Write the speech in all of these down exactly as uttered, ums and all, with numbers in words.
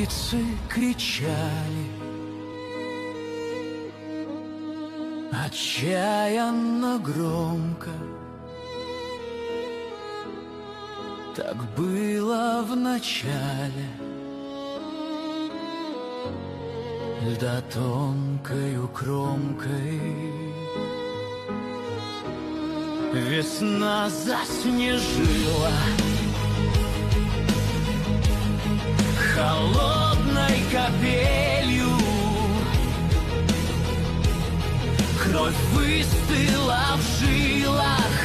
птицы кричали отчаянно громко. Так было в начале, льда тонкою кромкой. Весна заснежила холодной капелью, кровь выстыла в жилах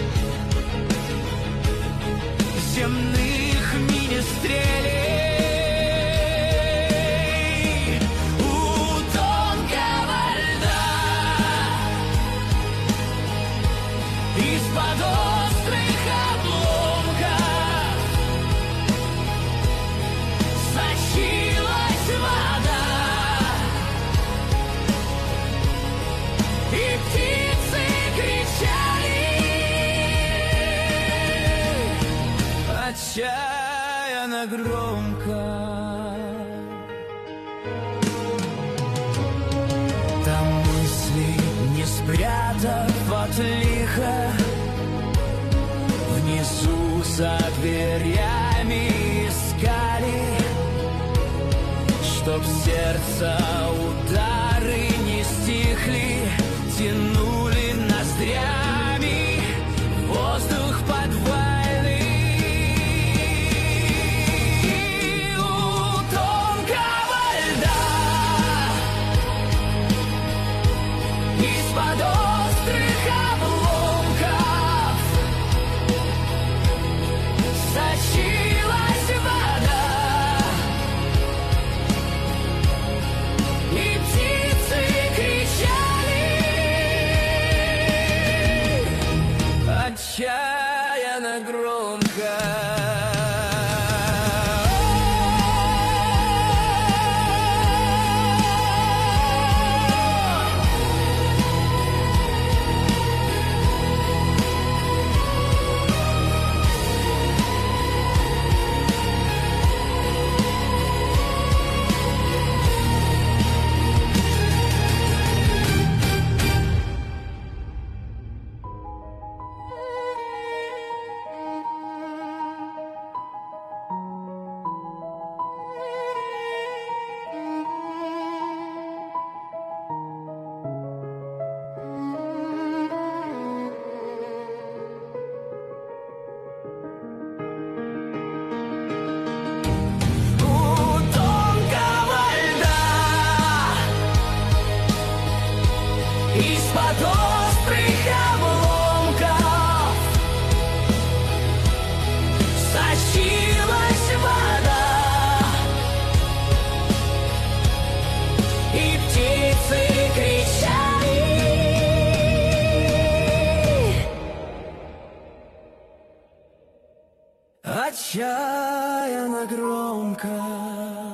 земных министрелей. У тонкого льда из-под острых обломков сочилась вода, и птицы кричали отчаянно громко. Там мысли, не спрятав от лиха, внизу за дверями искали, чтоб сердца удары не стихли, тянули ноздрями воздух подвальный. У тонкого льда из-под острых обломков сочилась вода, и птицы кричали отчаянно громко. Из-под острых обломков сочилась вода, и птицы кричали отчаянно громко.